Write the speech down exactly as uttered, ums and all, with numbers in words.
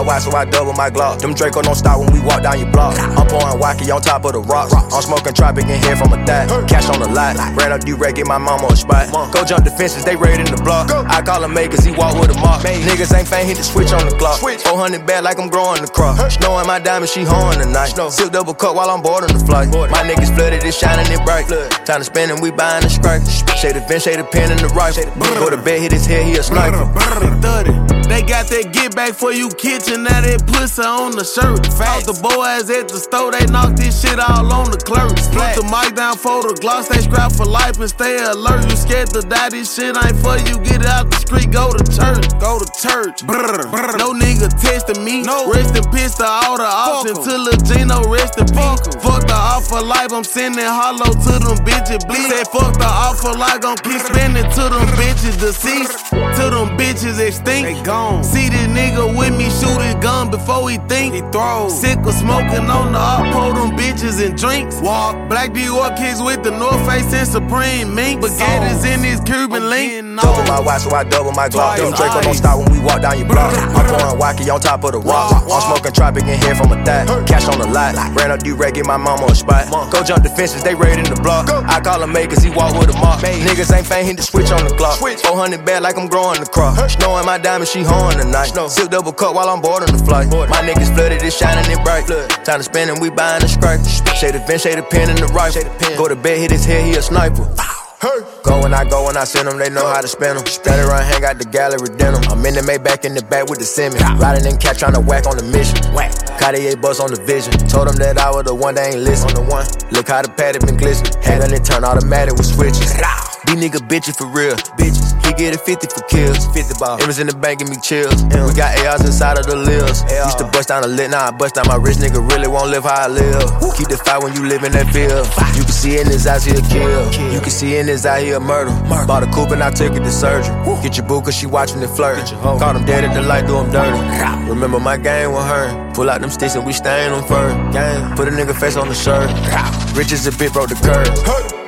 watch, so I double my Glock. Them Draco don't stop when we walk down your block. I'm pouring wacky on top of the rocks. I'm smoking tropic and head from a thigh. Cash on the lot. Ran up D-Rec, get my mama a spot. Go jump the fences, they raid in the block. I call him May cause he walk with a mop. Niggas ain't faint, hit the switch on the clock. four hundred bad like I'm growing the crop. Snowing my diamond, she hoeing tonight. Silk double cup while I'm boarding the flight. My niggas flooded, it's shining it bright. Time to spend and we buying the scrape. Shade the vent, shade the pen and the rifle. Go to bed, hit his head, he a sniper. They got that get back for you kitchen, now that pussy on the shirt. Out the boys at the store, they knock this shit all on the clerk. Put the mic down for the gloss, they scrap for life and stay alert. You scared to die, this shit ain't for you. Get out the street, go to church, go to church. Brr, brr. No nigga testing me. No. Rest in peace to all the options. Till Lil Gino rest in peace. Fuck the offer life, I'm sending hollow to them bitches. Bleed. Said fuck the offer life, gon' keep spending to them bitches deceased. Till them bitches extinct. They gone. See this nigga with me shoot his gun before he think. He throws. Sick of smoking on the up, pour them bitches and drinks. Walk. Black Dior kicks with the North Face and Supreme mink. Baguettes in his Cuban link. Double my watch, so I double my Glock. Them Draco don't stop when we walk down your block. I'm pouring wacky on top of the rock. I'm smoking tropic and head from a thigh. Cash on the lot. Ran up D-Rec, get my mama a spot. Go jump the fences, they raid in the block. I call him May cause he walk with a mop. Niggas ain't faint, hit the switch on the clock. four hundred bad like I'm growing the crop. Snowing my diamond, she hoeing tonight. Silk double cup while I'm boarding the flight. My niggas flooded, it's shining it bright. Time to spend and we buying the scrape. Shade the vent, shade the pen and the rifle. Go to bed, hit his head, he a sniper. Hey. Go when I go when I send them, they know how to spin them. Steady run, hang out the gallery denim. I'm in the Maybach in the back with the Simmons. Riding in cat trying to whack on the mission. Cartier bus on the vision. Told them that I was the one, they ain't listen. On the one, look how the paddock been glistening. Hang on it, turn automatic with switches. These niggas bitchin' for real. Bitches. He get a fifty for kills. fifty ball. M's in the bank, give me chills. And we got A Rs inside of the lives. Used to bust down a lit, now I bust down my rich nigga really won't live how I live. Keep the fight when you live in that field. You can see in his eyes he a kill. You can see in his eye he a murder. Bought a coupe and I took it to surgery. Get your boo cause she watching it flirt. Caught him dead at the light, do him dirty. Remember my game with her. Pull out them sticks and we stain on fur. Gang. Put a nigga face on the shirt. Rich as a bit, broke the curb.